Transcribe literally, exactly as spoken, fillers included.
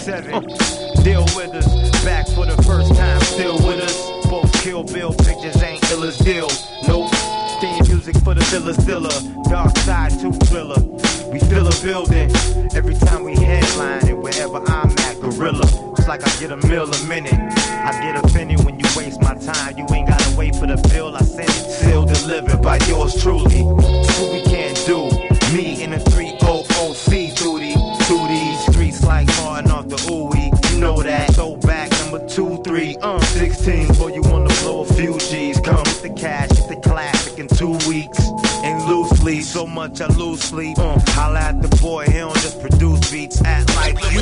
seven. Deal with us, back for the first time, still with us. Both Kill Bill pictures ain't ill as deal. Nope. Theme music for the Villa Zilla. Dark Side two thriller. We fill a building every time we headline, and wherever I'm at, gorilla. It's like I get a meal a minute. I get offended when you waste my time. You ain't gotta wait for the bill, I send it. Still delivered by yours truly. What we can't do. Me in a three hundred C duty. To these streets like Martin off the ooey. You know that. So back number two, three, uh, sixteen. Boy, you wanna blow a few G's. Come with the cash, get the classic in two weeks. And loosely, so much I lose sleep. Uh, holla at the boy, he don't just produce beats. Act like